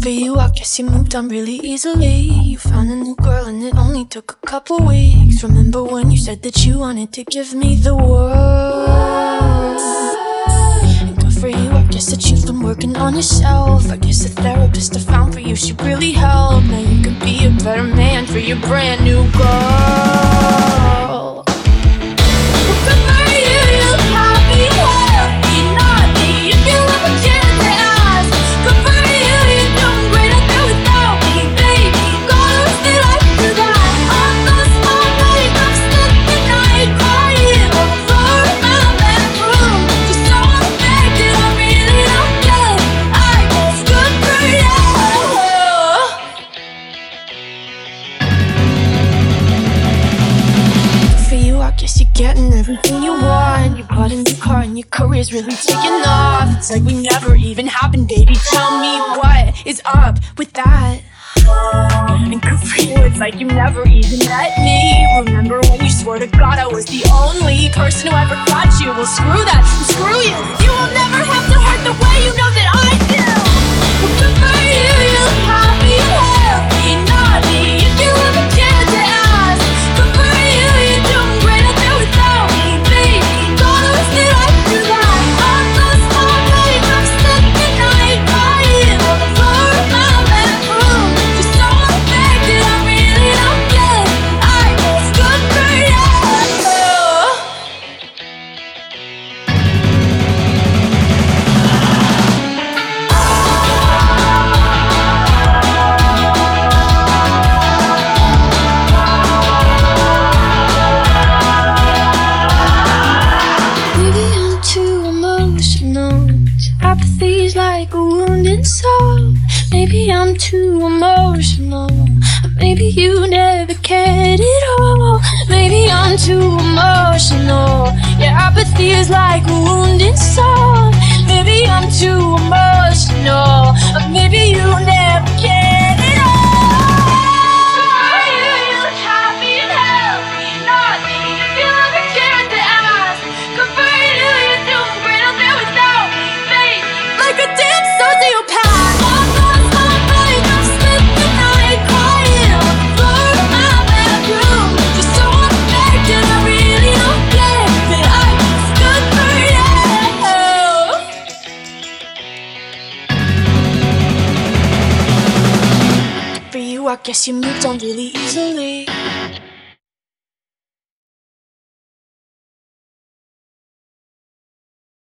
For you, I guess you moved on really easily. You found a new girl and it only took a couple weeks. Remember when you said that you wanted to give me the world? And good for you, I guess that you've been working on yourself. I guess the therapist I found for you, she really helped. Now you can be a better man for your brand new girl. Good for you, you happy, healthy, naughty. If you ever get to ask, good for you, you're doing great out there without me, baby. Gonna stay like you that. On those small nights, I'm stuck at night, crying on the floor of my bedroom. Just so affected, I really don't get it. I guess good for you. For you, I guess you're getting everything you want. You bought a new car and your career's really taking off. It's like we never even happened, baby. Tell me what is up with that? And good for you, it's like you never even met me. Remember when you swore to God I was the only person who ever got you? Well, screw that, and screw you. You will never have to hurt the way you know that I do. Well, good for you, you happy, healthy, naughty. If you ever cared to ask, good for you, you're doing great out there without me, baby. Gonna stay like you that. On those small nights, I'm stuck at night, crying on the floor of my bedroom. Just so affected, I really don't get it. I guess good for you. Maybe I'm too emotional. Apathy's like a wounded soul. Maybe I'm too emotional. Maybe you never cared at all. Maybe I'm too emotional. Yeah, apathy is like a wounded soul. Maybe I'm too emotional. Maybe you never cared at all. You happy and healthy, naughty. If you ever cared to ask, good for you, you're doing great out there without me, baby. Like a damn sociopath. On those long nights, I'm spent the night crying on the floor of my bedroom. Just so affected, I really don't get that I was good for you. For you, I guess you moved on really easily.